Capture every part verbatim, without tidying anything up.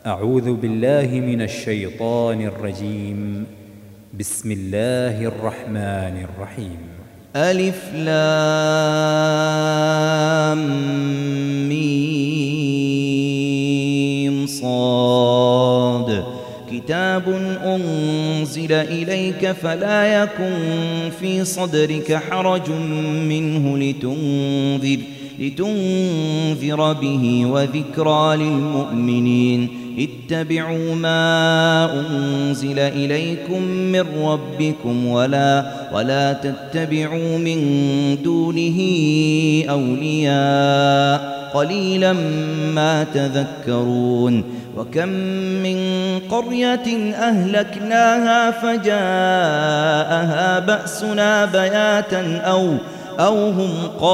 أعوذ بالله من الشيطان الرجيم. بسم الله الرحمن الرحيم. ألف لام ميم صاد. كتاب أنزل إليك فلا يكن في صدرك حرج منه لتنذر لتنذر به وذكرى للمؤمنين. اتبعوا ما أنزل إليكم من ربكم ولا, ولا تتبعوا من دونه أولياء قليلا ما تذكرون. وكم من قرية أهلكناها فجاءها بأسنا بياتا أو, أو هم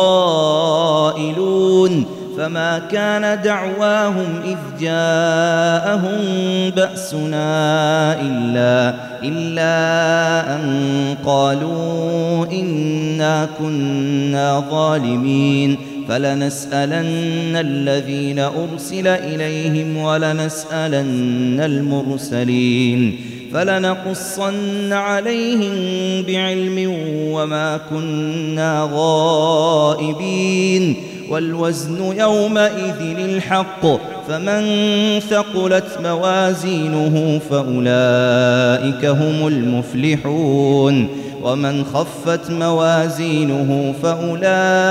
قائلون فما كان دعواهم إذ جاءهم بأسنا إلا, إلا أن قالوا إنا كنا ظالمين. فلنسألن الذين أرسل إليهم ولنسألن المرسلين فلنقصن عليهم بعلم وما كنا غائبين. والوزن يومئذ الحق فمن ثقلت موازينه فأولئك هم المفلحون ومن خفت موازينه فأولئك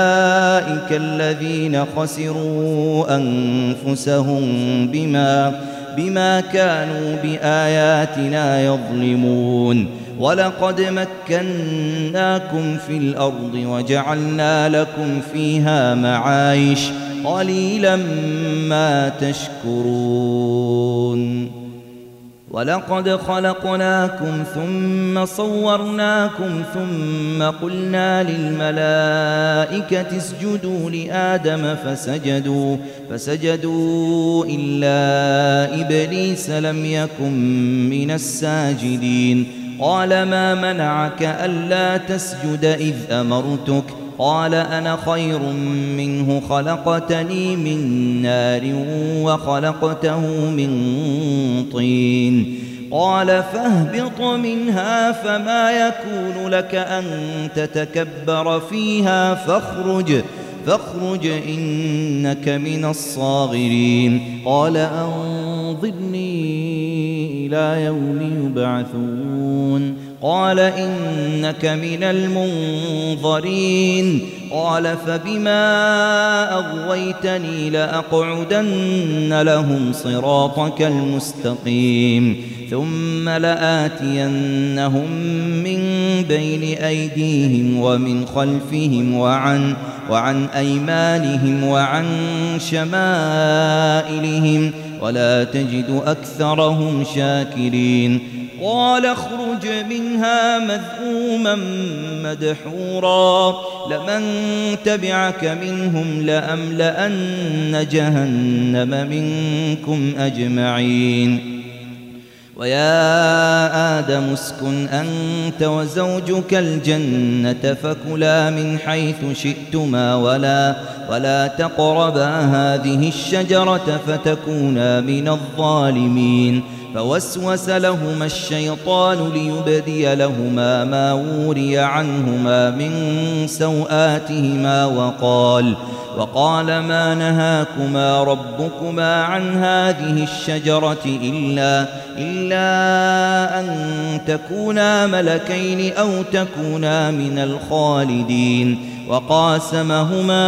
الذين خسروا أنفسهم بما, بما كانوا بآياتنا يظلمون. ولقد مكناكم في الأرض وجعلنا لكم فيها معايش قليلا ما تشكرون. ولقد خلقناكم ثم صورناكم ثم قلنا للملائكة اسجدوا لآدم فسجدوا, فسجدوا إلا إبليس لم يكن من الساجدين. قال ما منعك ألا تسجد إذ أمرتك؟ قال أنا خير منه خلقتني من نار وخلقته من طين. قال فاهبط منها فما يكون لك أن تتكبر فيها فاخرج, فاخرج إنك من الصاغرين. قال أنظرني إلى يوم يبعثون. قال إنك من المنظرين. قال فبما أغويتني لأقعدن لهم صراطك المستقيم ثم لآتينهم من بين أيديهم ومن خلفهم وعن, وعن أيمانهم وعن شمائلهم ولا تجد أكثرهم شاكرين. قال اخرج منها مذءوما مدحورا لمن تبعك منهم لأملأن جهنم منكم أجمعين. ويا آدم اسكن أنت وزوجك الجنة فكلا من حيث شئتما ولا, ولا تقربا هذه الشجرة فتكونا من الظالمين. فوسوس لهما الشيطان ليبدي لهما ما وري عنهما من سوآتهما وقال, وقال ما نهاكما ربكما عن هذه الشجرة إلا, إلا أن تكونا ملكين أو تكونا من الخالدين. وقاسمهما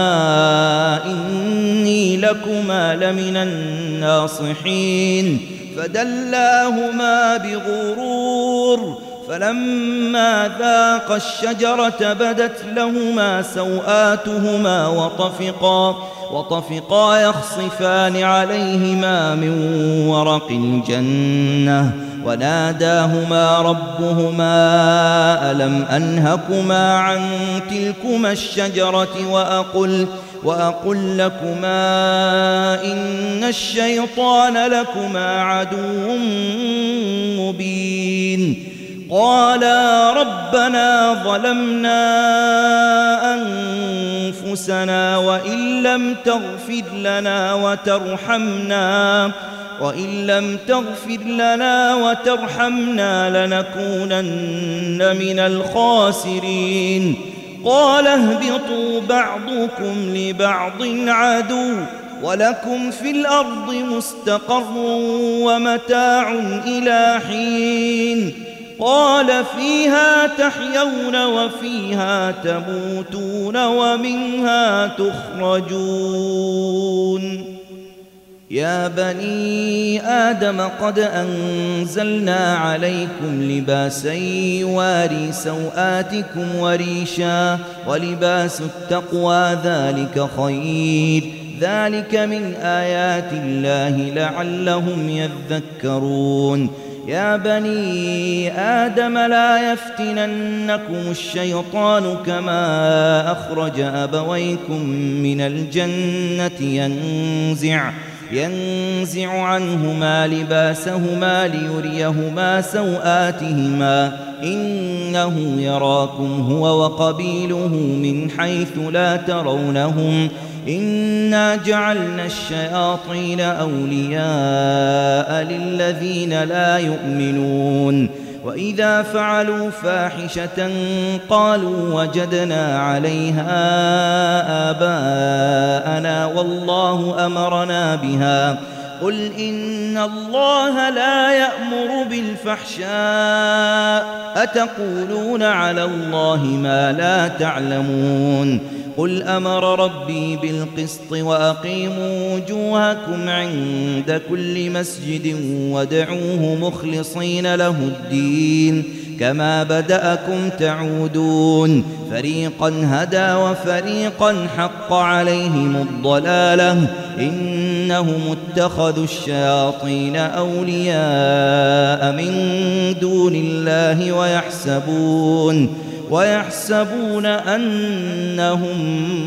إني لكما لمن الناصحين فدلاهما بغرور فلما ذاقا الشجرة بدت لهما سوآتهما وطفقا, وطفقا يخصفان عليهما من ورق الجنة وناداهما ربهما ألم أنهكما عن تلكما الشجرة وأقل, وأقل لكما إن الشيطان لكما عدو مبين. قالا ربنا ظلمنا أنفسنا وإن لم تغفر لنا وترحمنا وإن لم تغفر لنا وترحمنا لنكونن من الخاسرين قال اهبطوا بعضكم لبعض عدو ولكم في الأرض مستقر ومتاع إلى حين قال فيها تحيون وفيها تموتون ومنها تخرجون يا بني آدم قد أنزلنا عليكم لباسا يواري سوآتكم وريشا ولباس التقوى ذلك خير ذلك من آيات الله لعلهم يذكرون يا بني آدم لا يفتننكم الشيطان كما أخرج أبويكم من الجنة ينزع ينزع عنهما لباسهما ليريهما سوآتهما إنه يراكم هو وقبيله من حيث لا ترونهم إنا جعلنا الشياطين أولياء للذين لا يؤمنون وإذا فعلوا فاحشة قالوا وجدنا عليها آباءنا والله أمرنا بها قل إن الله لا يأمر بالفحشاء أتقولون على الله ما لا تعلمون قل أمر ربي بالقسط وأقيموا وجوهكم عند كل مسجد وادعوه مخلصين له الدين كما بدأكم تعودون فريقا هدى وفريقا حق عليهم الضلالة إنهم اتخذوا الشياطين أولياء من دون الله ويحسبون ويحسبون أنهم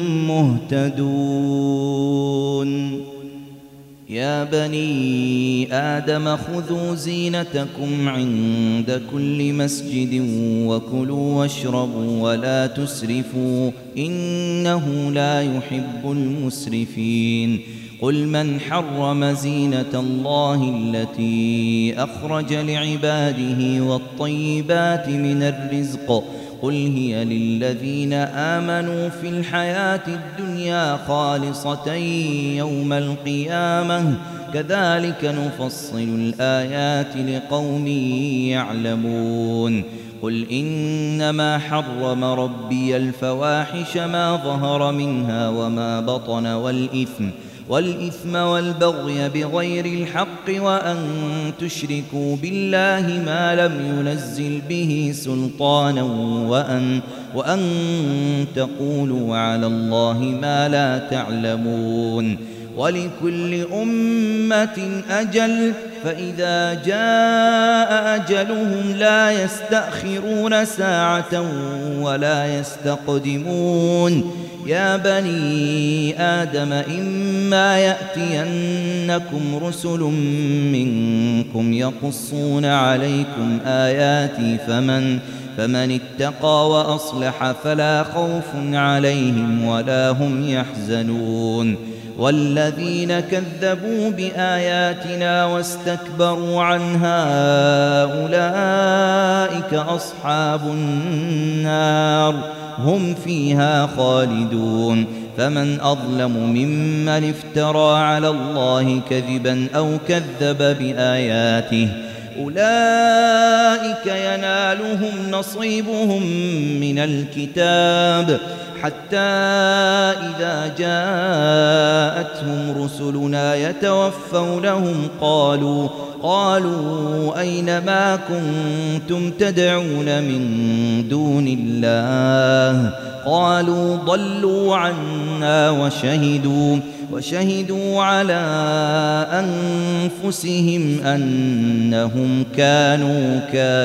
مهتدون يا بني آدم خذوا زينتكم عند كل مسجد وكلوا واشربوا ولا تسرفوا إنه لا يحب المسرفين قل من حرم زينة الله التي أخرج لعباده والطيبات من الرزق قل هي للذين آمنوا في الحياة الدنيا خالصة يوم القيامة كذلك نفصل الآيات لقوم يعلمون قل إنما حرم ربي الفواحش ما ظهر منها وما بطن والإثم والإثم والبغي بغير الحق وأن تشركوا بالله ما لم ينزل به سلطانا وأن, وأن تقولوا على الله ما لا تعلمون ولكل أمة أجل فإذا جاء أجلهم لا يستأخرون ساعة ولا يستقدمون يا بني آدم إما يأتينكم رسل منكم يقصون عليكم آياتي فمن فمن اتقى وأصلح فلا خوف عليهم ولا هم يحزنون والذين كذبوا بآياتنا واستكبروا عنها أولئك أصحاب النار هم فيها خالدون فمن أظلم ممن افترى على الله كذبا أو كذب بآياته أولئك ينالهم نصيبهم من الكتاب حتى إذا جاءتهم رسلنا يتوفونهم قالوا قالوا أين ما كنتم تدعون من دون الله قالوا ضلوا عنا وشهدوا وشهدوا على أنفسهم أنهم كانوا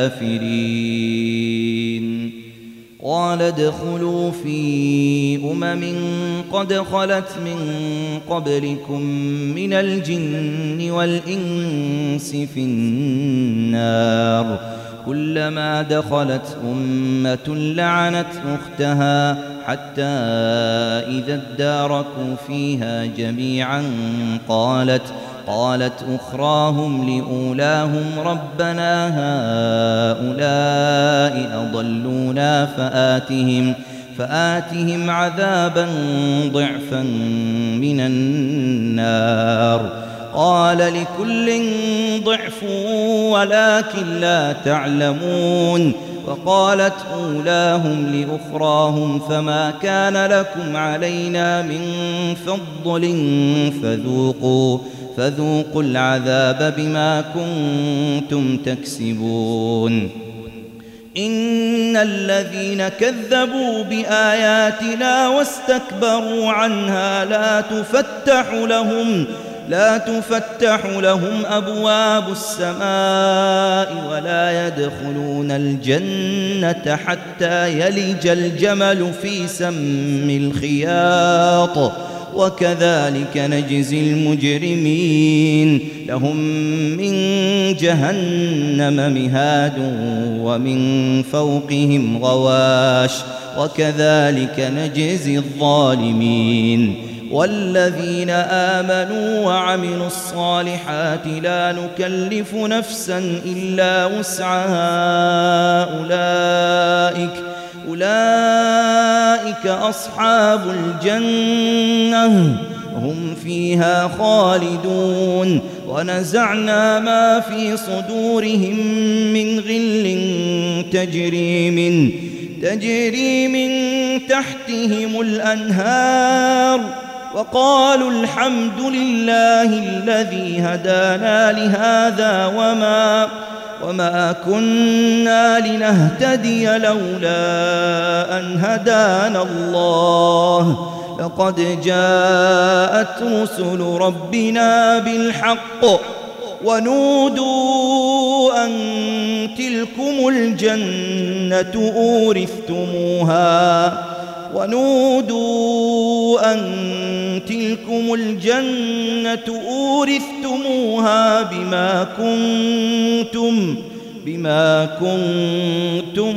كافرين قال ادخلوا في أمم قد خلت من قبلكم من الجن والإنس في النار كلما دخلت أمة لعنت أختها حتى إذا اداركوا فيها جميعا قالت قالت أخراهم لأولاهم ربنا هؤلاء أضلونا فآتهم فآتهم عذابا ضعفا من النار قال لكل ضعف ولكن لا تعلمون وقالت أولاهم لأخراهم فما كان لكم علينا من فضل فذوقوا فذوقوا العذاب بما كنتم تكسبون إن الذين كذبوا بآياتنا واستكبروا عنها لا تفتح لهم لا تفتح لهم أبواب السماء ولا يدخلون الجنة حتى يلج الجمل في سم الخياط وكذلك نجزي المجرمين لهم من جهنم مهاد ومن فوقهم غواش وكذلك نجزي الظالمين والذين آمنوا وعملوا الصالحات لا نكلف نفسا إلا وسعها أولئك أولئك أصحاب الجنة هم فيها خالدون ونزعنا ما في صدورهم من غل تجري من تجري من تحتهم الأنهار وقالوا الحمد لله الذي هدانا لهذا وما وما كنا لنهتدي لولا أن هدانا الله لقد جاءت رسل ربنا بالحق ونودوا أن تلكم الجنة أورثتموها ونودوا أن تلكم الجنة أورثتموها بما كنتم بما كنتم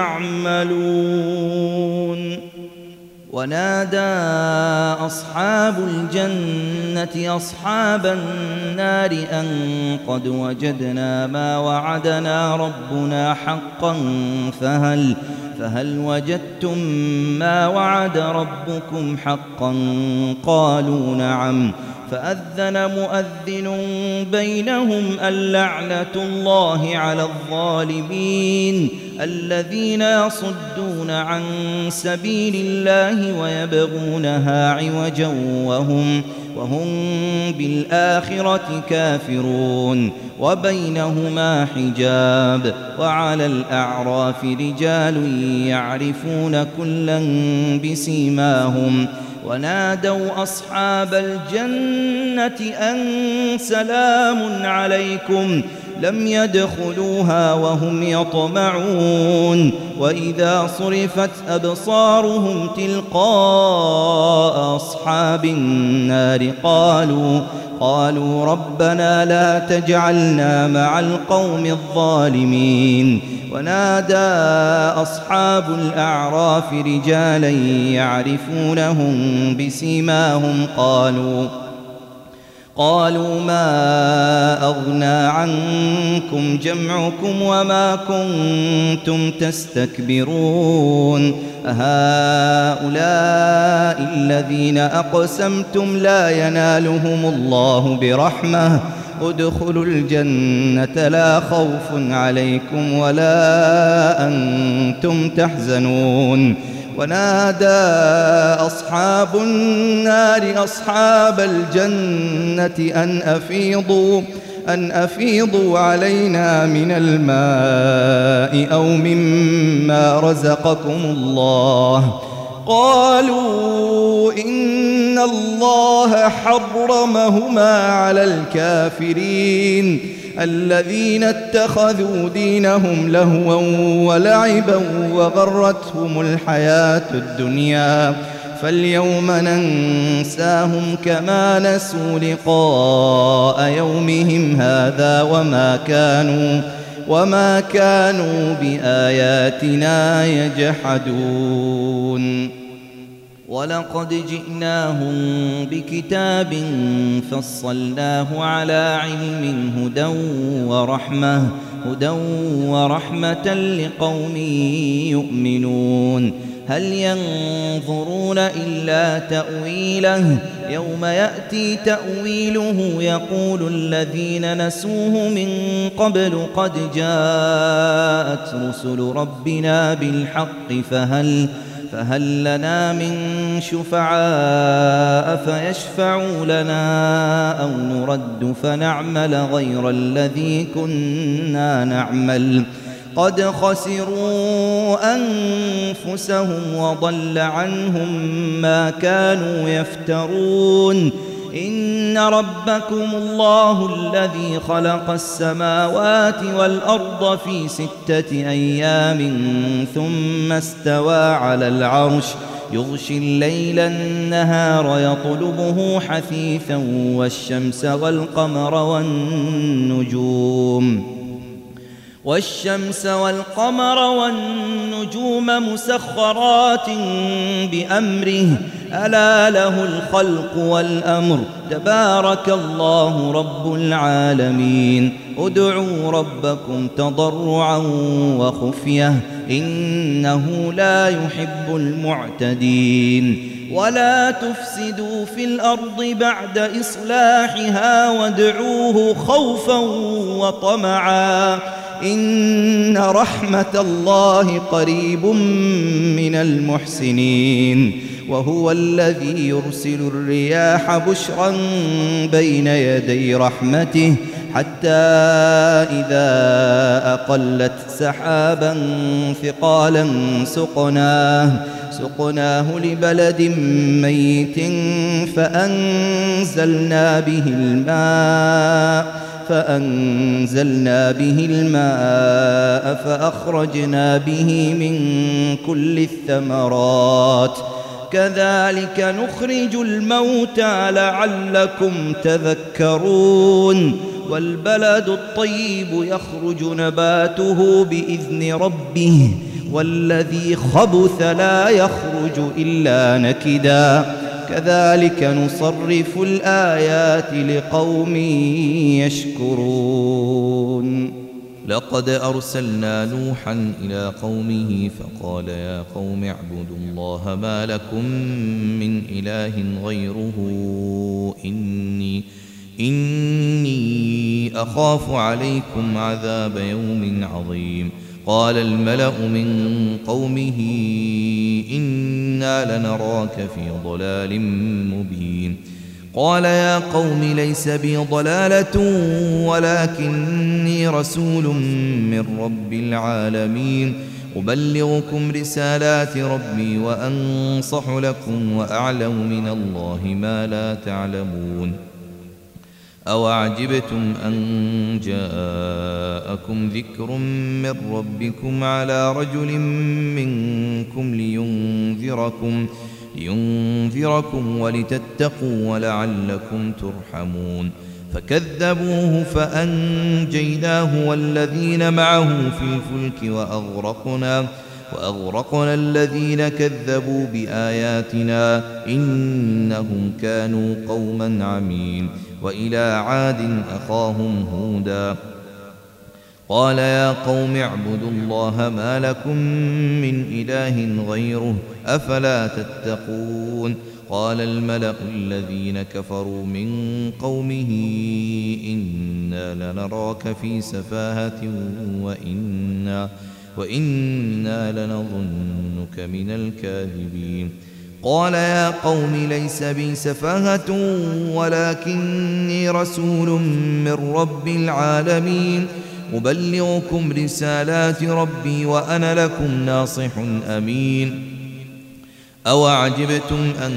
تعملون ونادى أصحاب الجنة أصحاب النار أن قد وجدنا ما وعدنا ربنا حقا فهل فهل وجدتم ما وعد ربكم حقا قالوا نعم فأذن مؤذن بينهم اللعنة الله على الظالمين الذين يصدون عن سبيل الله ويبغونها عوجا وهم وهم بالآخرة كافرون وبينهما حجاب وعلى الأعراف رجال يعرفون كلا بسيماهم ونادوا أصحاب الجنة أن سلام عليكم لم يدخلوها وهم يطمعون وإذا صرفت أبصارهم تلقاء أصحاب النار قالوا قالوا ربنا لا تجعلنا مع القوم الظالمين ونادى أصحاب الأعراف رجالا يعرفونهم بسيماهم قالوا قالوا ما أغنى عنكم جمعكم وما كنتم تستكبرون أهؤلاء الذين أقسمتم لا ينالهم الله برحمة ادخلوا الجنة لا خوف عليكم ولا أنتم تحزنون ونادى أصحاب النار أصحاب الجنة أن أفيضوا أن أفيضوا علينا من الماء أو مما رزقكم الله قالوا إن الله حرمهما على الكافرين الذين اتخذوا دينهم لهوا ولعبا وغرتهم الحياة الدنيا فاليوم ننساهم كما نسوا لقاء يومهم هذا وما كانوا وما كانوا بآياتنا يجحدون ولقد جئناهم بكتاب فصلناه على علم هدى ورحمة هدى ورحمة لقوم يؤمنون هل ينظرون إلا تأويله يوم يأتي تأويله يقول الذين نسوه من قبل قد جاءت رسل ربنا بالحق فهل فهل لنا من شفعاء فيشفعوا لنا أو نرد فنعمل غير الذي كنا نعمل قد خسروا أنفسهم وضل عنهم ما كانوا يفترون إن ربكم الله الذي خلق السماوات والأرض في ستة أيام ثم استوى على العرش يغشي الليل النهار يطلبه حثيثا والشمس والقمر والنجوم والشمس والقمر والنجوم مسخرات بأمره ألا له الخلق والأمر تبارك الله رب العالمين ادعوا ربكم تضرعا وخفية إنه لا يحب المعتدين ولا تفسدوا في الأرض بعد إصلاحها وادعوه خوفا وطمعا إن رحمة الله قريب من المحسنين وهو الذي يرسل الرياح بشرا بين يدي رحمته حتى إذا أقلت سحابا ثقالا سقناه سقناه لبلد ميت فأنزلنا به الماء فأنزلنا به الماء فأخرجنا به من كل الثمرات كذلك نخرج الموتى لعلكم تذكرون والبلد الطيب يخرج نباته بإذن ربه والذي خبث لا يخرج إلا نكدا كذلك نصرف الآيات لقوم يشكرون لقد أرسلنا نوحا إلى قومه فقال يا قوم اعبدوا الله ما لكم من إله غيره إني إني أخاف عليكم عذاب يوم عظيم قال الملأ من قومه إنا لنراك في ضلال مبين قال يا قوم ليس بي ضلالة ولكني رسول من رب العالمين أبلغكم رسالات ربي وأنصح لكم وأعلم من الله ما لا تعلمون أوعجبتم أن جاءكم ذكر من ربكم على رجل منكم لينذركم لينذركم ولتتقوا ولعلكم ترحمون فكذبوه فأنجيناه والذين معه في الفلك وأغرقنا وأغرقنا الذين كذبوا بآياتنا إنهم كانوا قوما عمين وإلى عاد أخاهم هودا قال يا قوم اعبدوا الله ما لكم من إله غيره أفلا تتقون قال الملأ الذين كفروا من قومه إنا لنراك في سفاهة وإنا, وإنا لنظنك من الكاذبين قال يا قوم ليس بي سفاهة ولكني رسول من رب العالمين أبلغكم رسالات ربي وأنا لكم ناصح أمين أوعجبتم أن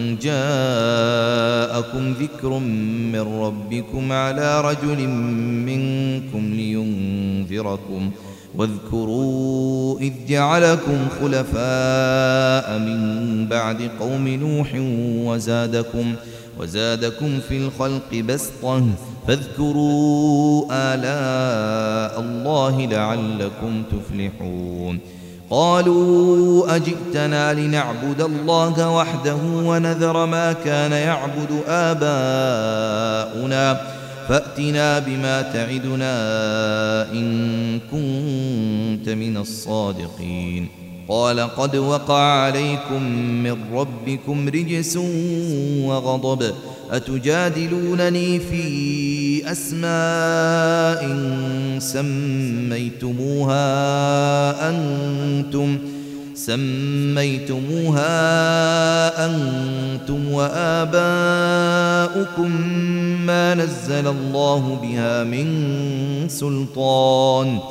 جاءكم ذكر من ربكم على رجل منكم لينذركم واذكروا إذ جعلكم خلفاء من بعد قوم نوح وزادكم وزادكم في الخلق بسطة فاذكروا آلاء الله لعلكم تفلحون قالوا أجئتنا لنعبد الله وحده ونذر ما كان يعبد آباؤنا فأتنا بما تعدنا إن كنت من الصادقين قال قد وقع عليكم من ربكم رجس وغضب أتجادلونني في أسماء سميتموها أنتم سميتموها أنتم وآباؤكم ما نزل الله بها من سلطان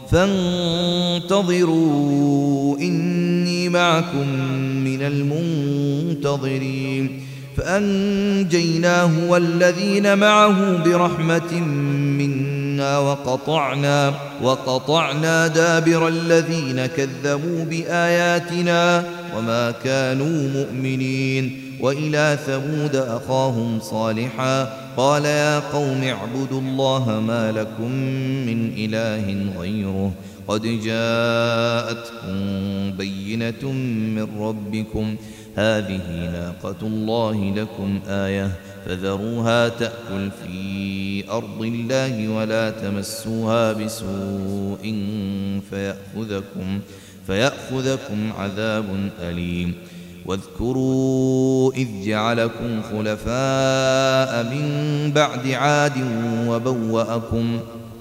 فانتظروا إني معكم من المنتظرين فأنجيناه والذين معه برحمة منا وقطعنا وقطعنا دابر الذين كذبوا بآياتنا وما كانوا مؤمنين وإلى ثمود أخاهم صالحا قال يا قوم اعبدوا الله ما لكم من إله غيره قد جاءتكم بينة من ربكم هذه ناقة الله لكم آية فذروها تأكل في أرض الله ولا تمسوها بسوء فيأخذكم, فيأخذكم عذاب أليم واذكروا إذ جعلكم خلفاء من بعد عاد وبوأكم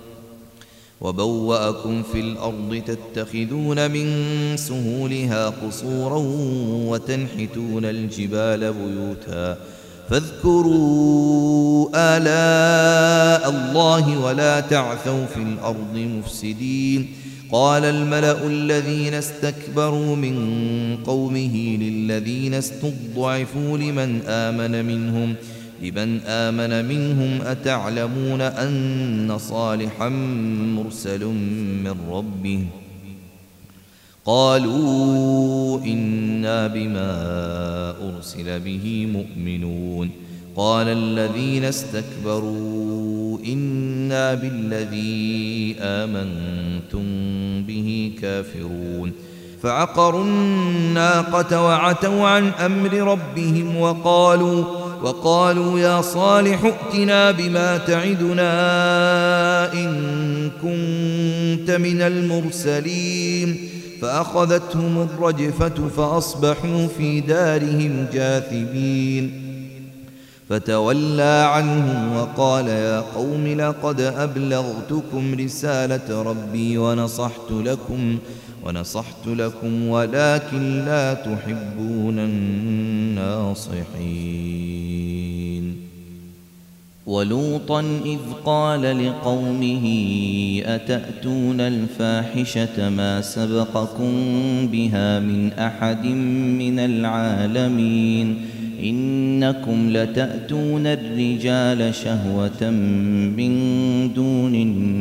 وبوأكم في الأرض تتخذون من سهولها قصورا وتنحتون الجبال بيوتا فاذكروا آلاء الله ولا تعثوا في الأرض مفسدين قال الملأ الذين استكبروا من قومه للذين استضعفوا لمن آمن منهم لمن آمن منهم أتعلمون أن صالحا مرسل من ربه قالوا إنا بما أرسل به مؤمنون قال الذين استكبروا إنا بالذي آمنتم به كافرون فعقروا الناقة وعتوا عن أمر ربهم وقالوا وقالوا يا صالح ائتنا بما تعدنا إن كنت من المرسلين فأخذتهم الرجفة فأصبحوا في دارهم جاثمين فتولى عنهم وقال يا قوم لقد أبلغتكم رسالة ربي ونصحت لكم ونصحت لكم ولكن لا تحبون الناصحين ولوطا إذ قال لقومه أتأتون الفاحشة ما سبقكم بها من أحد من العالمين إنكم لتأتون الرجال شهوة من دون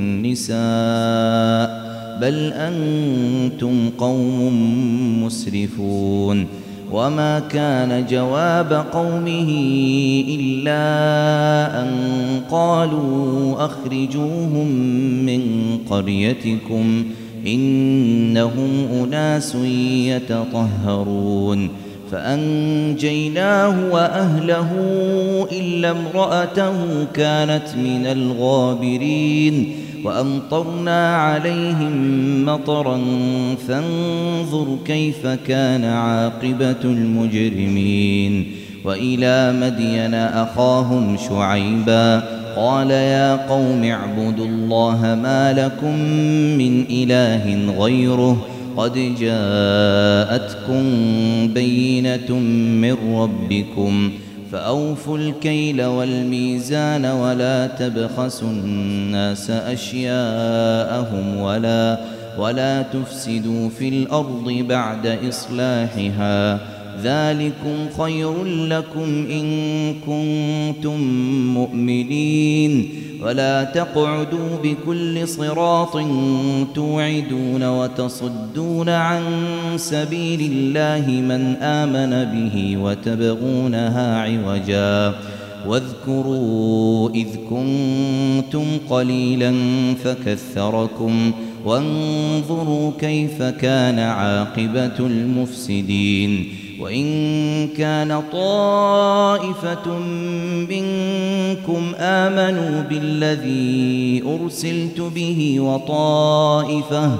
النساء بل أنتم قوم مسرفون وما كان جواب قومه إلا أن قالوا أخرجوهم من قريتكم إنهم أناس يتطهرون فأنجيناه وأهله إلا امرأته كانت من الغابرين وأمطرنا عليهم مطرا فانظر كيف كان عاقبة المجرمين وإلى مدين أخاهم شعيبا قال يا قوم اعبدوا الله ما لكم من إله غيره قد جاءتكم بينة من ربكم فأوفوا الكيل والميزان ولا تبخسوا الناس أشياءهم ولا, ولا تفسدوا في الأرض بعد إصلاحها ذلكم خير لكم إن كنتم مؤمنين ولا تقعدوا بكل صراط توعدون وتصدون عن سبيل الله من آمن به وتبغونها عوجا واذكروا إذ كنتم قليلا فكثركم وانظروا كيف كان عاقبة المفسدين وإن كان طائفة منكم آمنوا بالذي أرسلت به وطائفة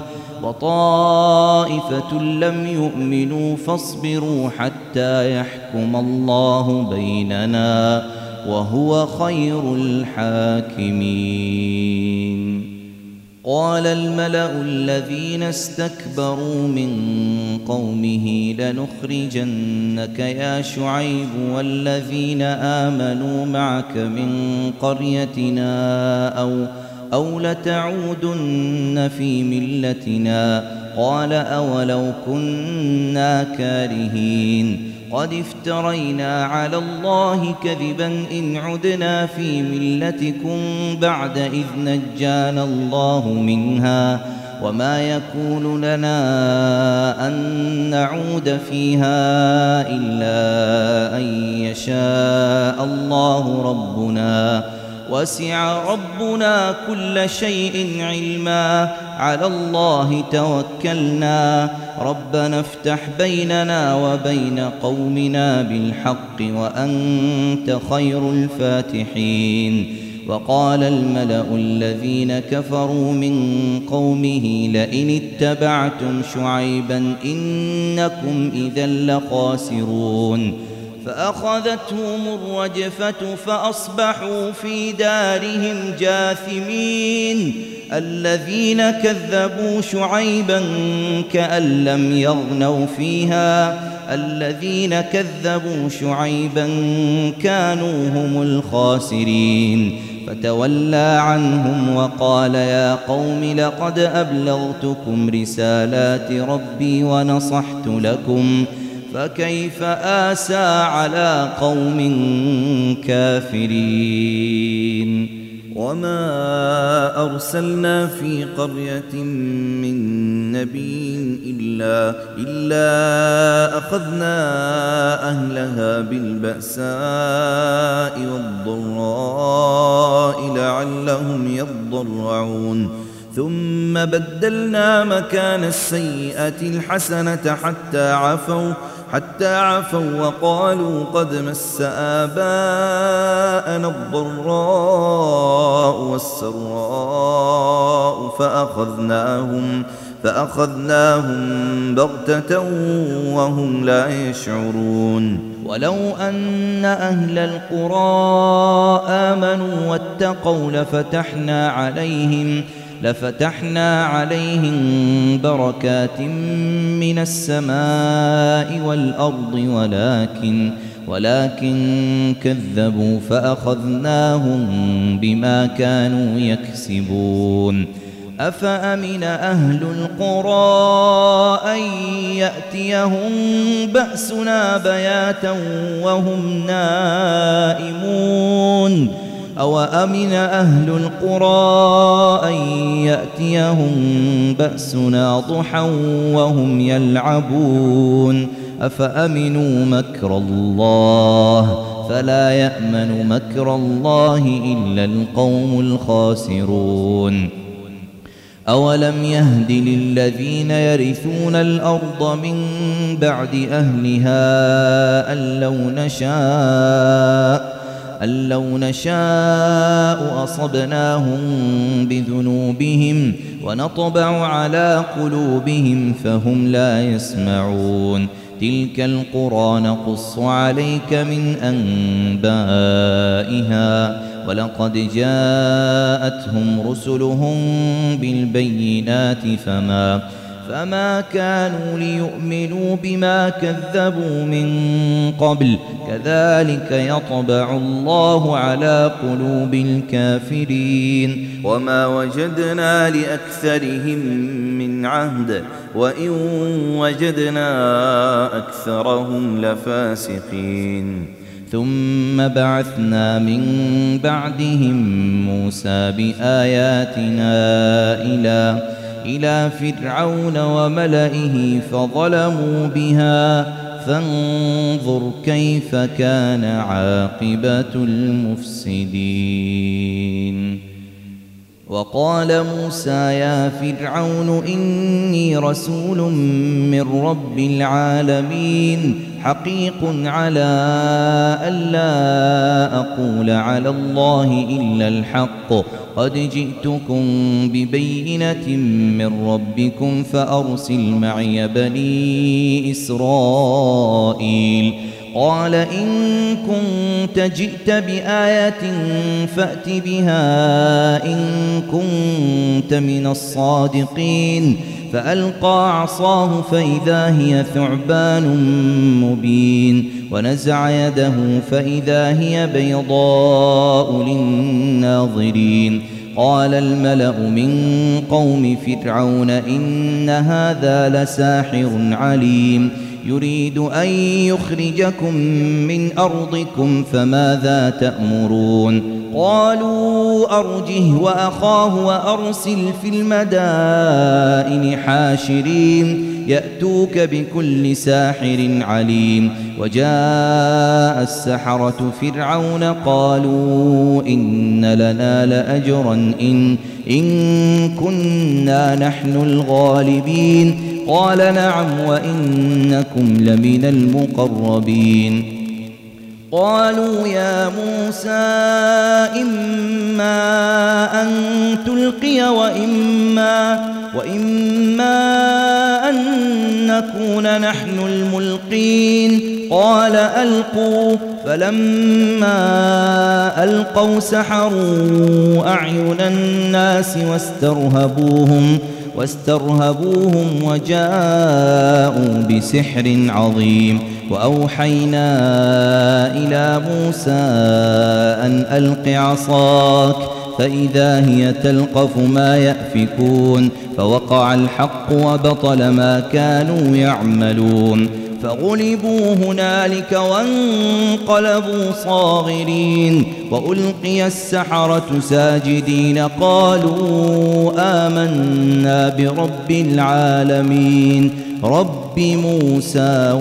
وطائفة لم يؤمنوا فاصبروا حتى يحكم الله بيننا وهو خير الحاكمين. قال الملأ الذين استكبروا من قومه لنخرجنك يا شعيب والذين آمنوا معك من قريتنا أو أو لتعودن في ملتنا قال أولو كنا كارهين قد افترينا على الله كذبا إن عدنا في ملتكم بعد إذ نجانا الله منها وما يكون لنا أن نعود فيها إلا أن يشاء الله ربنا وسع ربنا كل شيء علما على الله توكلنا ربنا افتح بيننا وبين قومنا بالحق وأنت خير الفاتحين. وقال الملأ الذين كفروا من قومه لئن اتبعتم شعيبا إنكم إذا لخاسرون فأخذتهم الرجفة فأصبحوا في دارهم جاثمين. الذين كذبوا شعيبا كأن لم يغنوا فيها الذين كذبوا شعيبا كانوا هم الخاسرين فتولى عنهم وقال يا قوم لقد أبلغتكم رسالات ربي ونصحت لكم فكيف آسى على قوم كافرين. وما أرسلنا في قرية من نبي إلا, إلا أخذنا أهلها بالبأساء والضراء لعلهم يضرعون ثم بدلنا مكان السيئة الحسنة حتى عفوا حتى عفوا وقالوا قد مس آباءنا الضراء والسراء فأخذناهم فأخذناهم بغتة وهم لا يشعرون. ولو أن أهل القرى آمنوا واتقوا لفتحنا عليهم لفتحنا عليهم بركات من السماء والأرض ولكن ولكن كذبوا فأخذناهم بما كانوا يكسبون. أفأمن أهل القرى أن يأتيهم بأسنا بياتا وهم نائمون أو أمن أهل القرى أن يأتيهم بأسنا ضحى وهم يلعبون أفأمنوا مكر الله فلا يأمن مكر الله إلا القوم الخاسرون. أولم يهد للذين يرثون الأرض من بعد أهلها أن لو نشاء أن لو نشاء أصبناهم بذنوبهم ونطبع على قلوبهم فهم لا يسمعون. تلك القرى نقص عليك من أنبائها ولقد جاءتهم رسلهم بالبينات فما فما كانوا ليؤمنوا بما كذبوا من قبل كذلك يطبع الله على قلوب الكافرين. وما وجدنا لأكثرهم من عهد وإن وجدنا أكثرهم لفاسقين. ثم بعثنا من بعدهم موسى بآياتنا إلى إلى فرعون وملئه فظلموا بها فانظر كيف كان عاقبة المفسدين. وقال موسى يا فرعون إني رسول من رب العالمين حقيق على ألا أقول على الله إلا الحق قد جئتكم ببينة من ربكم فأرسل معي بني إسرائيل قال إن كنت جئت بآية فأت بها إن كنت من الصادقين فألقى عصاه فإذا هي ثعبان مبين ونزع يده فإذا هي بيضاء للناظرين قال الملأ من قوم فرعون إن هذا لساحر عليم يريد أن يخرجكم من أرضكم فماذا تأمرون قالوا أرجه وأخاه وأرسل في المدائن حاشرين يأتوك بكل ساحر عليم وجاء السحرة فرعون قالوا إن لنا لأجرا إن, إن كنا نحن الغالبين قال نعم وإنكم لمن المقربين قالوا يا موسى إما أن تلقي وإما, وإما أن نكون نحن الملقين قال ألقوا فلما ألقوا سحروا أعين الناس واسترهبوهم واسترهبوهم وجاءوا بسحر عظيم وأوحينا إلى موسى أن ألق عصاك فإذا هي تلقف ما يأفكون فوقع الحق وبطل ما كانوا يعملون فغلبوا هنالك وانقلبوا صاغرين وألقي السحرة ساجدين قالوا آمنا برب العالمين رب موسى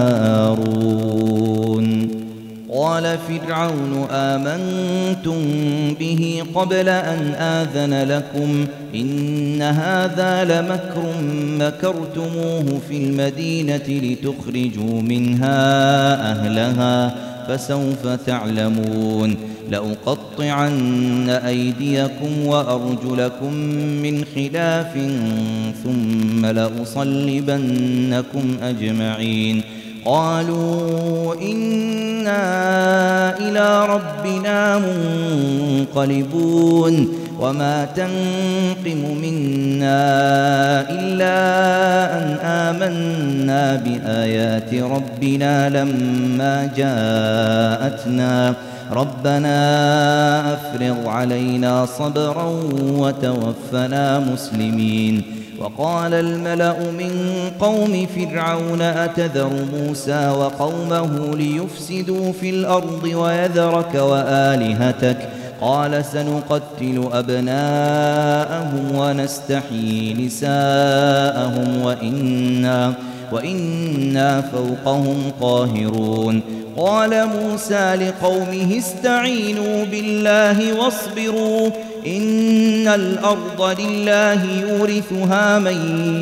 وهارون قال فرعون آمنتم به قبل أن آذن لكم إن هذا لمكر مكرتموه في المدينة لتخرجوا منها أهلها فسوف تعلمون لأقطعن أيديكم وأرجلكم من خلاف ثم لأصلبنكم أجمعين قالوا إنا إلى ربنا منقلبون وما تنقم منا إلا أن آمنا بآيات ربنا لما جاءتنا ربنا أفرغ علينا صبرا وتوفنا مسلمين وقال الملأ من قوم فرعون أتذر موسى وقومه ليفسدوا في الأرض ويذرك وآلهتك قال سنقتل أبناءهم ونستحيي نساءهم وإنا, وإنا فوقهم قاهرون قال موسى لقومه استعينوا بالله واصبروا إن الأرض لله يورثها من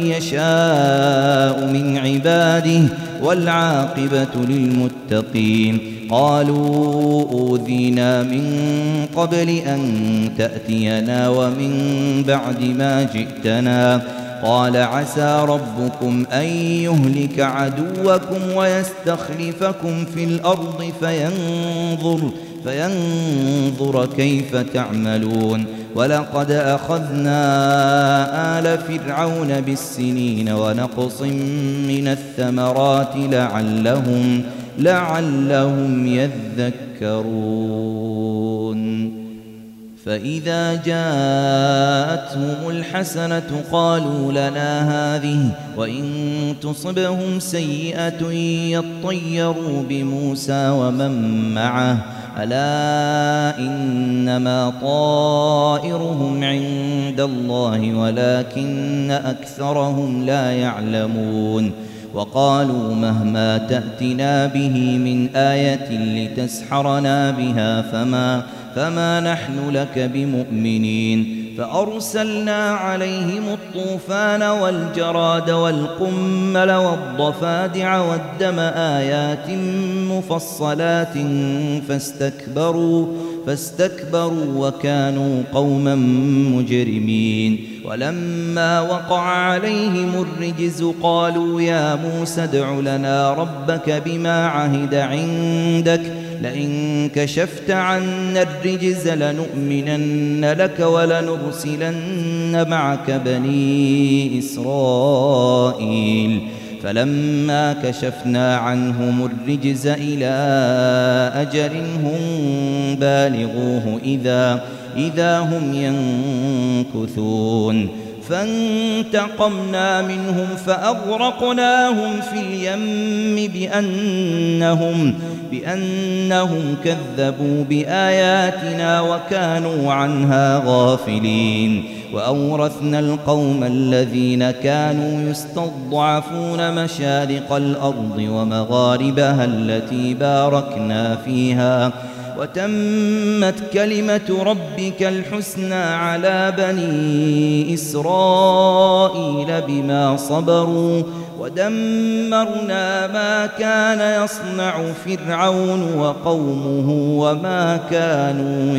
يشاء من عباده والعاقبة للمتقين قالوا أوذينا من قبل أن تأتينا ومن بعد ما جئتنا قال عسى ربكم أن يهلك عدوكم ويستخلفكم في الأرض فينظر, فينظر كيف تعملون ولقد أخذنا آل فرعون بالسنين ونقص من الثمرات لعلهم, لعلهم يذكرون فإذا جاءتهم الحسنة قالوا لنا هذه وإن تصبهم سيئة يطيروا بموسى ومن معه ألا إنما طائرهم عند الله ولكن أكثرهم لا يعلمون وقالوا مهما تأتنا به من آية لتسحرنا بها فما, فما نحن لك بمؤمنين فأرسلنا عليهم الطوفان والجراد والقمل والضفادع والدم آيات مفصلات فاستكبروا فاستكبروا وكانوا قوما مجرمين. ولما وقع عليهم الرجز قالوا يا موسى ادع لنا ربك بما عهد عندك لئن كشفت عنا الرجز لنؤمنن لك ولنرسلن معك بني إسرائيل. فلما كشفنا عنهم الرجز إلى أجل هم بالغوه إذا, إذا هم ينكثون. فانتقمنا منهم فأغرقناهم في اليم بأنهم, بأنهم كذبوا بآياتنا وكانوا عنها غافلين. وأورثنا القوم الذين كانوا يستضعفون مشارق الأرض ومغاربها التي باركنا فيها وتمت كلمة ربك الحسنى على بني إسرائيل بما صبروا ودمرنا ما كان يصنع فرعون وقومه وما كانوا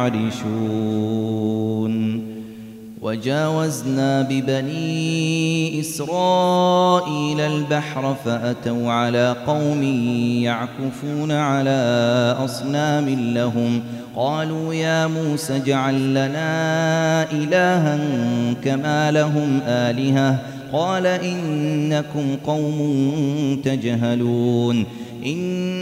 يعرشون. وجاوزنا ببني إسرائيل البحر فأتوا على قوم يعكفون على أصنام لهم قالوا يا موسى اجعل لنا إلها كما لهم آلهة قال إنكم قوم تجهلون. إن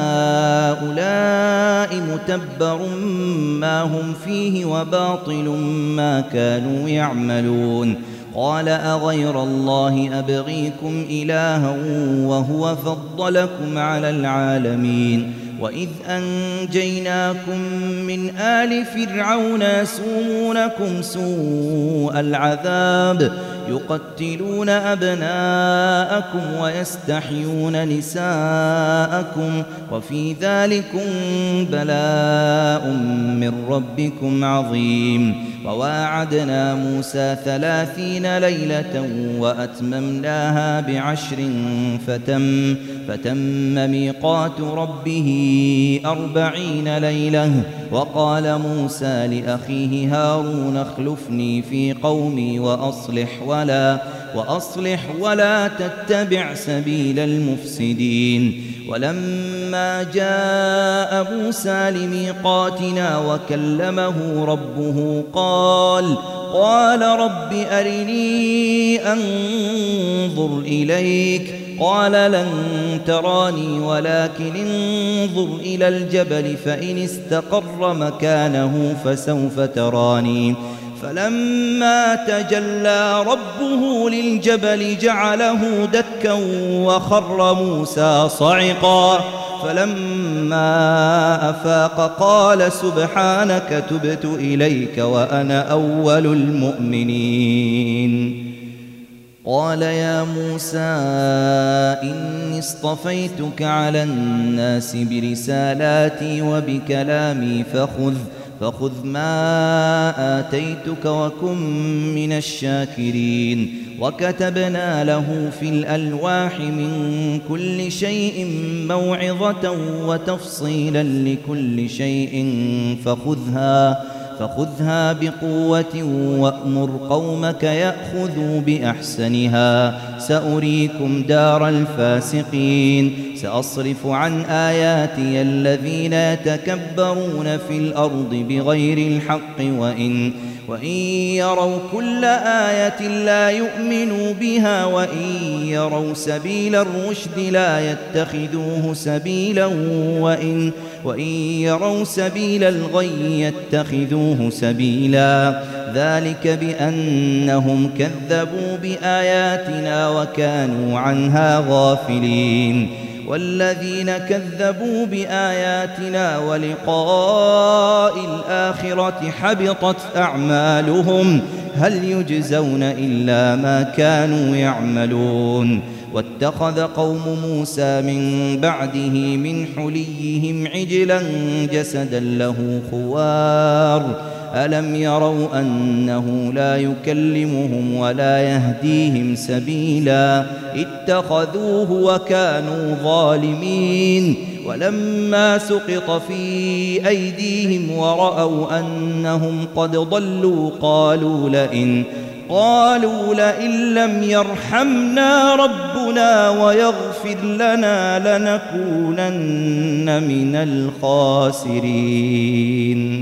هؤلاء متبر ما هم فيه وباطل ما كانوا يعملون. قال أغير الله أبغيكم إلها وهو فضلكم على العالمين. وإذ أنجيناكم من آل فرعون يسومونكم سوء العذاب يقتلون أبناءكم ويستحيون نساءكم وفي ذلكم بلاء من ربكم عظيم. وواعدنا موسى ثلاثين ليلة وأتممناها بعشر فتم, فتم ميقات ربه أربعين ليلة. وقال موسى لأخيه هارون اخلفني في قومي وأصلح ولا, وأصلح ولا تتبع سبيل المفسدين. ولما جاء موسى لميقاتنا وكلمه ربه قال قال رب أرني أنظر إليك قال لن تراني ولكن انظر إلى الجبل فإن استقر مكانه فسوف تراني. فلما تجلى ربه للجبل جعله دكا وخر موسى صعقا. فلما أفاق قال سبحانك تبت إليك وأنا أول المؤمنين. قال يا موسى إني اصطفيتك على الناس برسالاتي وبكلامي فخذ فخذ ما آتيتك وكن من الشاكرين. وكتبنا له في الألواح من كل شيء موعظة وتفصيلا لكل شيء فخذها فخذها بقوة وأمر قومك يأخذوا بأحسنها سأريكم دار الفاسقين. سأصرف عن آياتي الذين يتكبرون في الأرض بغير الحق وإن, وإن يروا كل آية لا يؤمنوا بها وإن يروا سبيل الرشد لا يتخذوه سبيلا وإن, وإن يروا سبيل الغي يتخذوه سبيلا. ذلك بأنهم كذبوا بآياتنا وكانوا عنها غافلين. والذين كذبوا بآياتنا ولقاء الآخرة حبطت أعمالهم هل يجزون إلا ما كانوا يعملون. واتخذ قوم موسى من بعده من حليهم عجلا جسدا له خوار ألم يروا أنه لا يكلمهم ولا يهديهم سبيلا اتخذوه وكانوا ظالمين ولما سقط في أيديهم ورأوا أنهم قد ضلوا قالوا لئن قالوا لئن لم يرحمنا ربنا ويغفر لنا لنكونن من الخاسرين.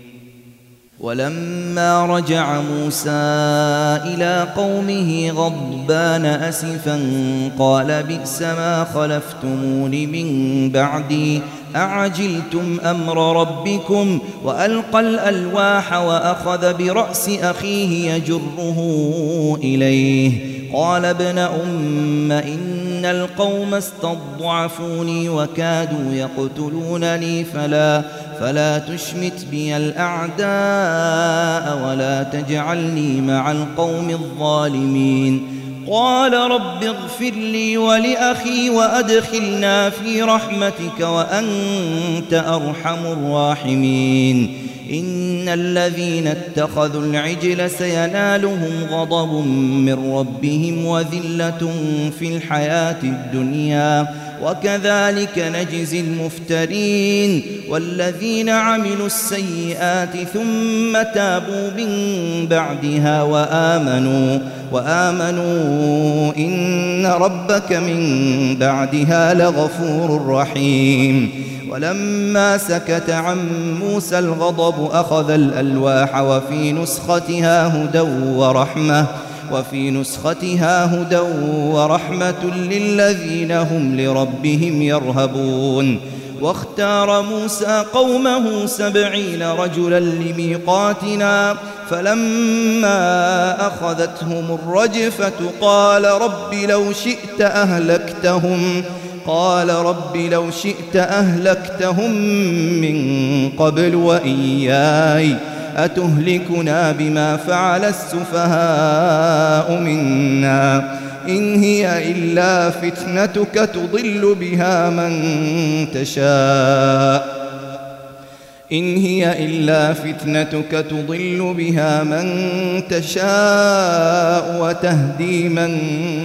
ولما رجع موسى إلى قومه غضبان أسفا قال بئس ما خلفتمون من بعدي أعجلتم أمر ربكم وألقى الألواح وأخذ برأس أخيه يجره إليه قال ابن أم إن القوم استضعفوني وكادوا يقتلونني فلا فلا تشمت بي الأعداء ولا تجعلني مع القوم الظالمين. قال رب اغفر لي ولأخي وأدخلنا في رحمتك وأنت أرحم الراحمين. إن الذين اتخذوا العجل سينالهم غضب من ربهم وذلة في الحياة الدنيا وكذلك نجزي المفترين. والذين عملوا السيئات ثم تابوا من بعدها وآمنوا وآمنوا إن ربك من بعدها لغفور رحيم. ولما سكت عن موسى الغضب أخذ الألواح وفي نسختها هدى ورحمة وفي نسختها هدى ورحمة للذين هم لربهم يرهبون. واختار موسى قومه سبعين رجلا لميقاتنا فلما أخذتهم الرجفة قال رب لو شئت أهلكتهم قال رب لو شئت أهلكتهم من قبل وإياي أتهلكنا بما فعل السفهاء منا إن هي إلا فتنتك تضل بها من تشاء إن هي إلا فتنتك تضل بها من تشاء وتهدي من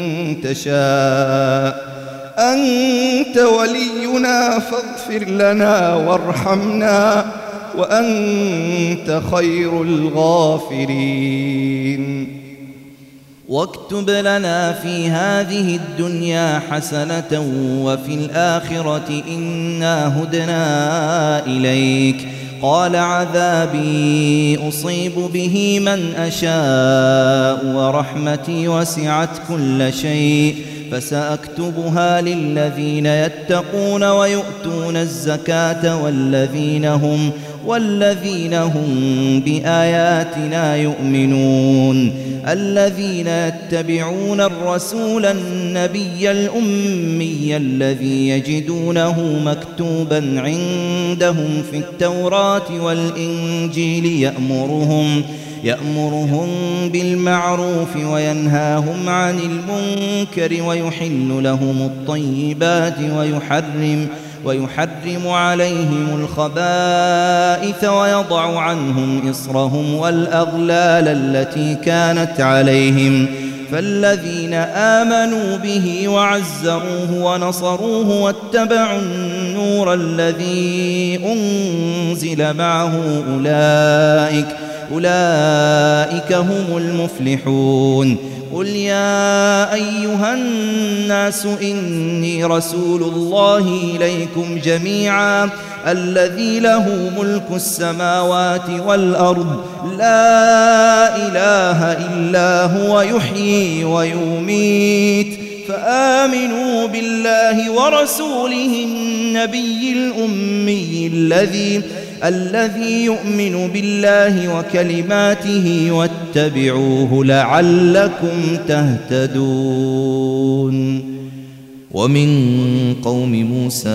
تشاء أنت ولينا فاغفر لنا وارحمنا وأنت خير الغافرين. واكتب لنا في هذه الدنيا حسنة وفي الآخرة إنا هدنا إليك. قال عذابي أصيب به من أشاء ورحمتي وسعت كل شيء فسأكتبها للذين يتقون ويؤتون الزكاة والذين هم والذين هم بآياتنا يؤمنون. الذين يتبعون الرسول النبي الأمي الذي يجدونه مكتوبا عندهم في التوراة والإنجيل يأمرهم يأمرهم بالمعروف وينهاهم عن المنكر ويحل لهم الطيبات ويحرم ويحرم عليهم الخبائث ويضع عنهم إصرهم والأغلال التي كانت عليهم. فالذين آمنوا به وعزروه ونصروه واتبعوا النور الذي أنزل معه أولئك أولئك هم المفلحون. قل يا أيها الناس إني رسول الله إليكم جميعا الذي له ملك السماوات والأرض لا إله إلا هو يحيي ويميت فآمنوا بالله ورسوله النبي الأمي الذي الذي يؤمن بالله وكلماته واتبعوه لعلكم تهتدون. ومن قوم موسى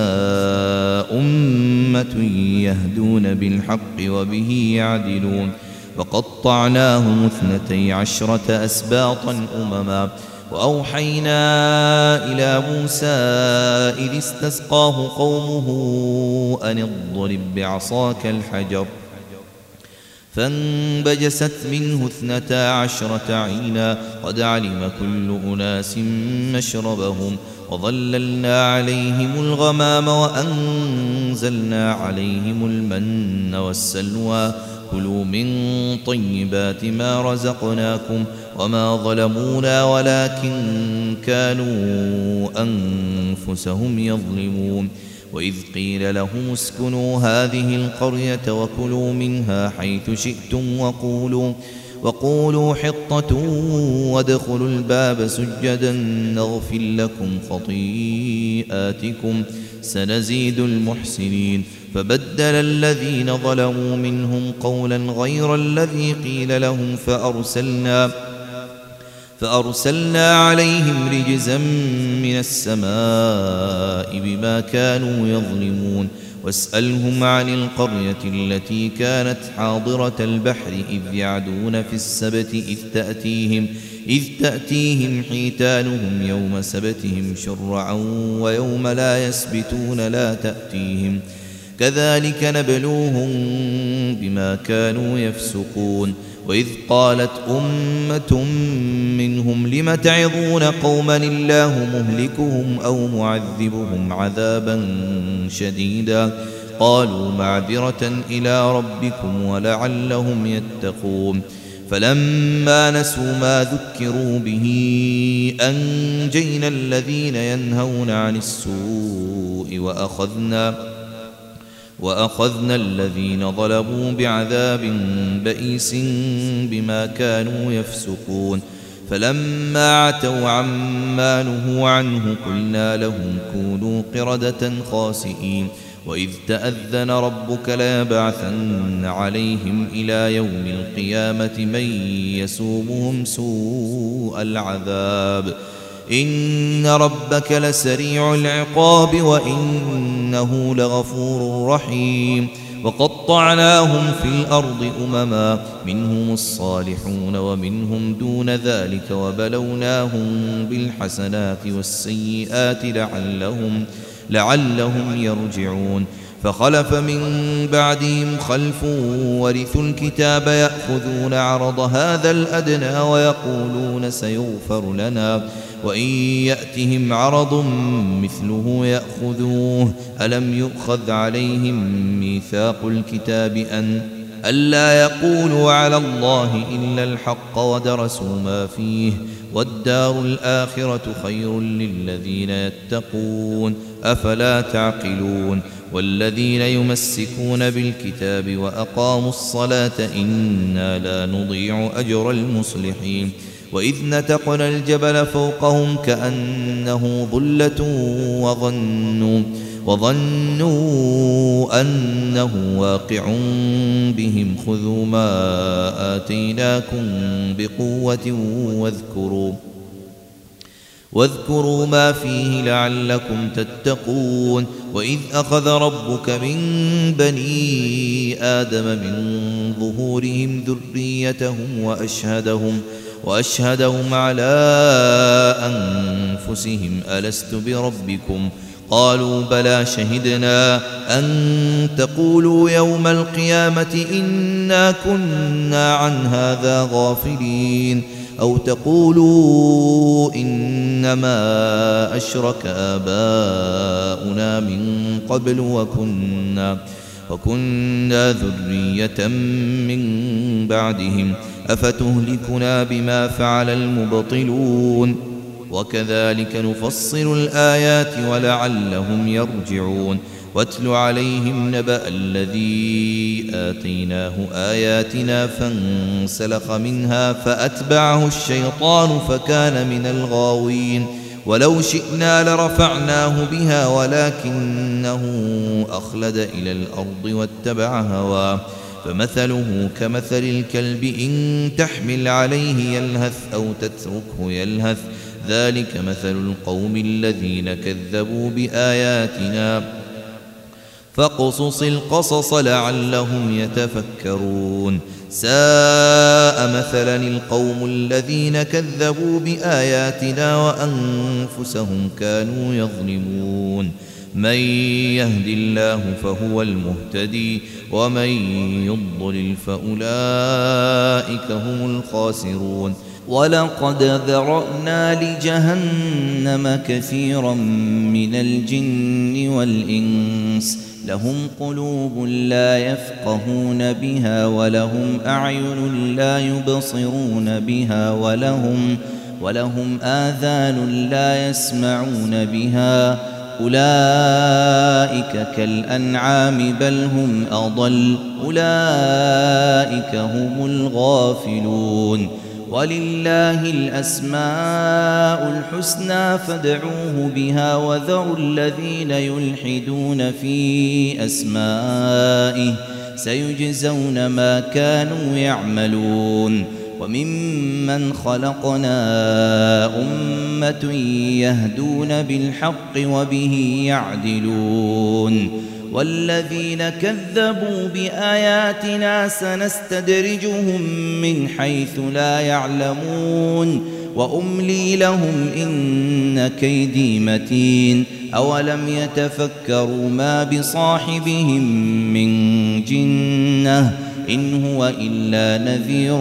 أمة يهدون بالحق وبه يعدلون وقطعناهم اثنتي عشرة أسباطا أمما وأوحينا إلى موسى إذ استسقاه قومه أن اضرب بعصاك الحجر فانبجست منه اثنتا عشرة عينا قد علم كل أناس مشربهم وظللنا عليهم الغمام وأنزلنا عليهم المن والسلوى كلوا من طيبات ما رزقناكم وما ظلمونا ولكن كانوا أنفسهم يظلمون وإذ قيل لهم اسكنوا هذه القرية وكلوا منها حيث شئتم وقولوا وقولوا حطة وادخلوا الباب سجدا نغفر لكم خطيئاتكم سنزيد المحسنين فبدل الذين ظلموا منهم قولا غير الذي قيل لهم فأرسلنا فأرسلنا عليهم رجزا من السماء بما كانوا يظلمون واسألهم عن القرية التي كانت حاضرة البحر إذ يعدون في السبت إذ تأتيهم, إذ تأتيهم حيتانهم يوم سبتهم شرعا ويوم لا يسبتون لا تأتيهم كذلك نبلوهم بما كانوا يفسقون وإذ قالت أمة منهم لم تعظون قوما الله مهلكهم أو معذبهم عذابا شديدا قالوا معذرة إلى ربكم ولعلهم يتقون فلما نسوا ما ذكروا به أنجينا الذين ينهون عن السوء وأخذنا وأخذنا الذين ظلموا بعذاب بئيس بما كانوا يفسقون فلما عتوا عما نهوا عنه قلنا لهم كونوا قردة خاسئين وإذ تأذن ربك ليبعثن عليهم إلى يوم القيامة من يسومهم سوء العذاب إن ربك لسريع العقاب وإنه لغفور رحيم وقطعناهم في الأرض أمما منهم الصالحون ومنهم دون ذلك وبلوناهم بالحسنات والسيئات لعلهم, لعلهم يرجعون فخلف من بعدهم خلف ورثوا الكتاب يأخذون عرض هذا الأدنى ويقولون سيغفر لنا وإن يأتهم عرض مثله يأخذوه ألم يؤخذ عليهم ميثاق الكتاب أن ألا يقولوا على الله إلا الحق ودرسوا ما فيه والدار الآخرة خير للذين يتقون أفلا تعقلون والذين يمسكون بالكتاب وأقاموا الصلاة إنا لا نضيع أجر المصلحين وإذ نتقنا الجبل فوقهم كأنه ظلة وظنوا, وظنوا أنه واقع بهم خذوا ما آتيناكم بقوة واذكروا واذكروا ما فيه لعلكم تتقون وإذ أخذ ربك من بني آدم من ظهورهم ذريتهم وأشهدهم وأشهدهم على أنفسهم ألست بربكم قالوا بلى شهدنا أن تقولوا يوم القيامة إنا كنا عن هذا غافلين أو تقولوا إنما أشرك آباؤنا من قبل وكنا, وكنا ذرية من بعدهم أفتهلكنا بما فعل المبطلون وكذلك نفصل الآيات ولعلهم يرجعون واتل عليهم نبأ الذي آتيناه آياتنا فانسلخ منها فأتبعه الشيطان فكان من الغاوين ولو شئنا لرفعناه بها ولكنه أخلد إلى الأرض واتبع هواه فمثله كمثل الكلب إن تحمل عليه يلهث أو تتركه يلهث ذلك مثل القوم الذين كذبوا بآياتنا فاقصص القصص لعلهم يتفكرون ساء مثلا القوم الذين كذبوا بآياتنا وأنفسهم كانوا يظلمون من يهد الله فهو المهتدي ومن يضلل فأولئك هم الخاسرون ولقد ذرأنا لجهنم كثيرا من الجن والإنس لهم قلوب لا يفقهون بها ولهم أعين لا يبصرون بها ولهم, ولهم آذان لا يسمعون بها أولئك كالأنعام بل هم أضل أولئك هم الغافلون ولله الأسماء الحسنى فادعوه بها وذروا الذين يلحدون في أسمائه سيجزون ما كانوا يعملون وممن خلقنا أمة يهدون بالحق وبه يعدلون والذين كذبوا بآياتنا سنستدرجهم من حيث لا يعلمون وأملي لهم إن كيدي متين أولم يتفكروا ما بصاحبهم من جنة إن هو إلا نذير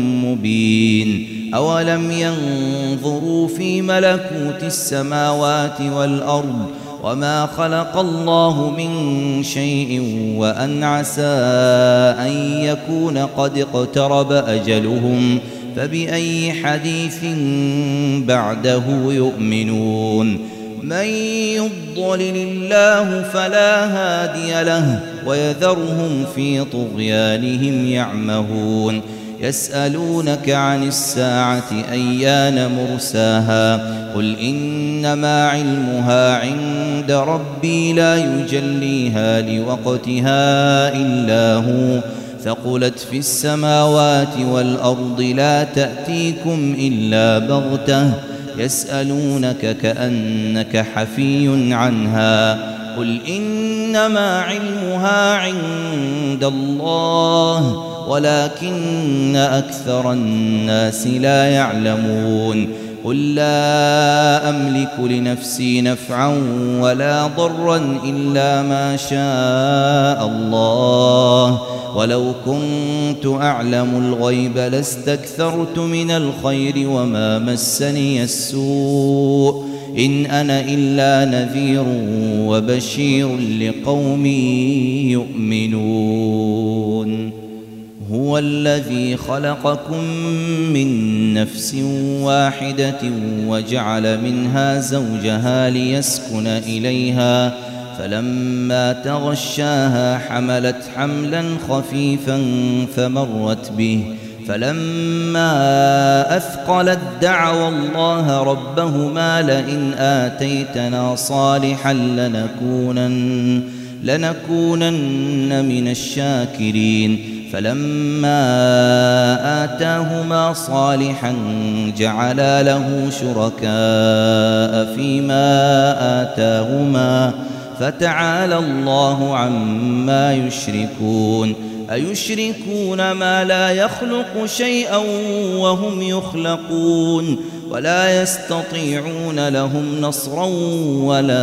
مبين أولم ينظروا في ملكوت السماوات والأرض وما خلق الله من شيء وأن عسى أن يكون قد اقترب أجلهم فبأي حديث بعده يؤمنون من يضلل الله فلا هادي له ويذرهم في طغيانهم يعمهون يسألونك عن الساعة أيان مرساها قل إنما علمها عند ربي لا يجليها لوقتها إلا هو ثقلت في السماوات والأرض لا تأتيكم إلا بغتة يسألونك كأنك حفي عنها قل إنما علمها عند الله ولكن أكثر الناس لا يعلمون قل لا أملك لنفسي نفعا ولا ضرا إلا ما شاء الله ولو كنت أعلم الغيب لاستكثرت من الخير وما مسني السوء إن أنا إلا نذير وبشير لقوم يؤمنون هو الذي خلقكم من نفس واحدة وجعل منها زوجها ليسكن إليها فلما تغشاها حملت حملا خفيفا فمرت به فلما أثقلت دعوا الله ربهما لئن آتيتنا صالحا لنكونن, لنكونن من الشاكرين فلما آتاهما صالحا جعلا له شركاء فيما آتاهما فتعالى الله عما يشركون أيشركون ما لا يخلق شيئا وهم يخلقون ولا يستطيعون لهم نصرا ولا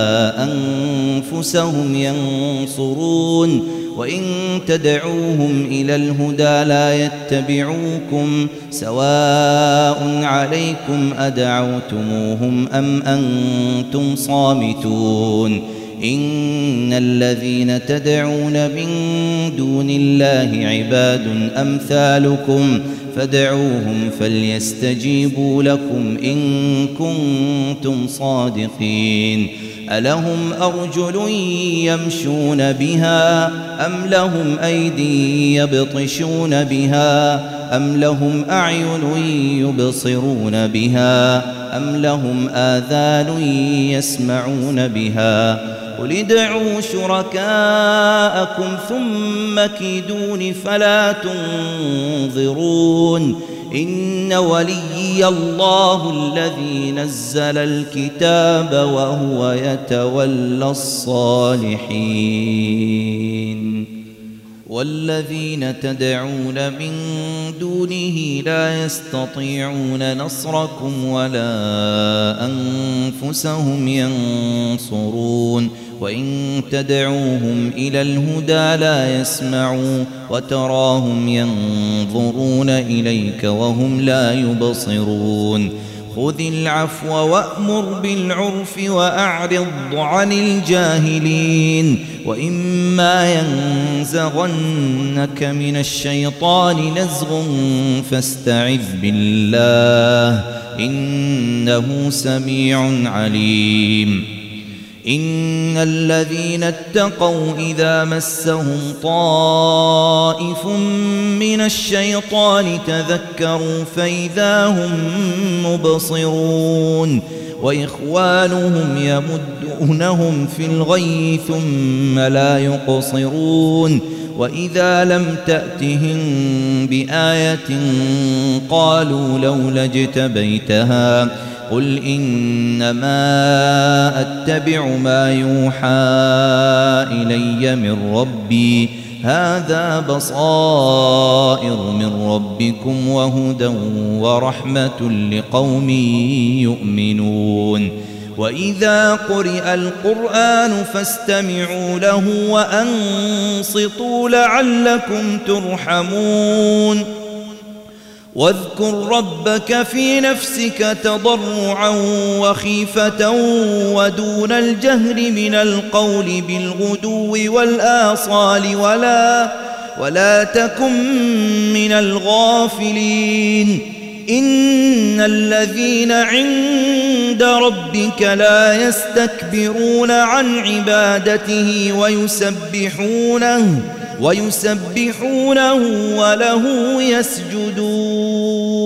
أنفسهم ينصرون وإن تدعوهم إلى الهدى لا يتبعوكم سواء عليكم أدعوتموهم أم أنتم صامتون إن الذين تدعون من دون الله عباد أمثالكم فادعوهم فليستجيبوا لكم إن كنتم صادقين ألهم أرجل يمشون بها أم لهم أيدي يبطشون بها أم لهم أعين يبصرون بها أم لهم آذان يسمعون بها قل ادعوا شركاءكم ثم كيدون فلا تنظرون إن وليي الله الذي نزل الكتاب وهو يتولى الصالحين والذين تدعون من دونه لا يستطيعون نصركم ولا أنفسهم ينصرون وإن تدعوهم إلى الهدى لا يسمعوا وتراهم ينظرون إليك وهم لا يبصرون خذ العفو وأمر بالعرف وأعرض عن الجاهلين وإما ينزغنك من الشيطان نزغ فاستعذ بالله إنه سميع عليم إن الذين اتقوا إذا مسهم طائف من الشيطان تذكروا فإذا هم مبصرون وإخوانهم يمدونهم في الغي ثم لا يقصرون وإذا لم تأتهم بآية قالوا لولا اجتبيتها قل إنما أتبع ما يوحى إلي من ربي هذا بصائر من ربكم وهدى ورحمة لقوم يؤمنون وإذا قرئ القرآن فاستمعوا له وأنصتوا لعلكم ترحمون واذكر ربك في نفسك تضرعا وخيفة ودون الجهر من القول بالغدو والآصال ولا, ولا تكن من الغافلين إن الذين عند ربك لا يستكبرون عن عبادته ويسبحونه ويسبحونه وله يسجدون